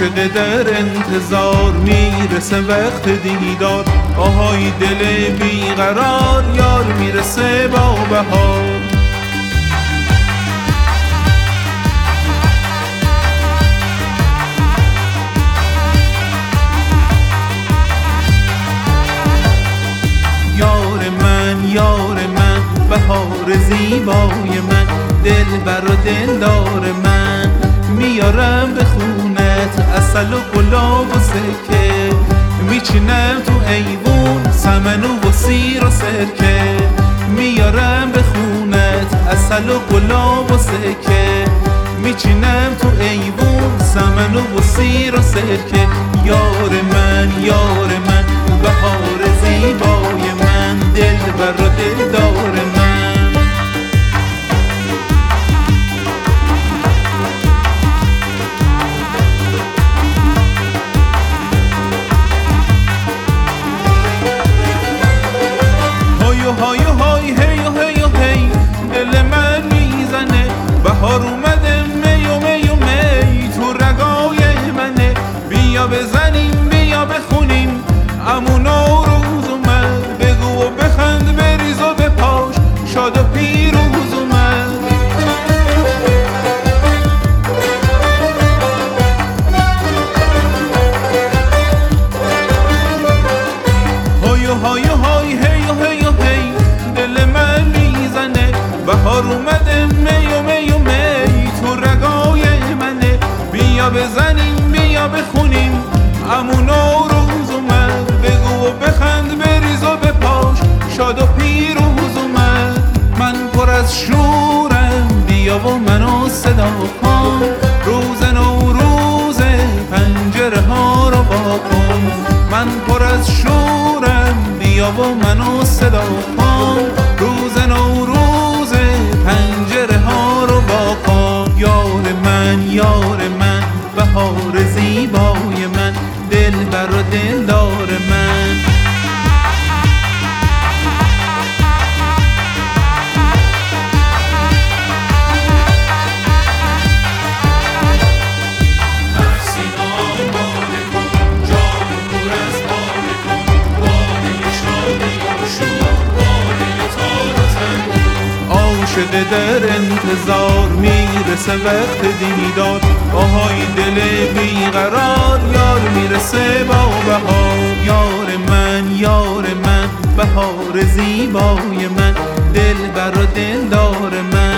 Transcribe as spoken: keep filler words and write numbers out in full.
عاشق در انتظار میرسه وقت دیدار، آهای دل بیقرار یار میرسه با بهار. یار من یار من بهار زیبای من، دلبر و دلدار من، میارم به خونت عسل و گلاب و سرکه، میچینم تو ایوون سمن و سیر و سرکه، میارم به خونت عسل و گلاب و سرکه، میچینم تو ایوون سمن و سیر و سرکه. یار من یار من بهار زیبای من، دلبر و دلدار من. های های هی و هی و هی دل من میزنه، بهار اومده می و می و می تو رگای منه، بیا بزنیم بیا بخونیم عمو نوروز اومد، بگو و بخند بریز و بپاش شاد و پیروز اومد. های های های هی و هی و هی دل من میزنه، بهار اومده می و می و می تو رگای منه، بیا بزنیم بیا بخونیم عمو نوروز اومد، بگو و بخند بریز و بپاش شاد و پیروز اومد. من پر از شورم بیا و منو صدا کن، روز نوروز پنجره ها رو وا کن. من پر از شورم بیا و منو صدا کن، روز نوروز پنجره ها رو وا کن. یار من یار من بهار زیبای من، دلبر و دلدار من. عاشق در انتظار میرسه وقت دیدار، آهای دل بیقرار یار میرسه با بهار. یار من یار من بهار زیبای من، دلبر و دلدار من.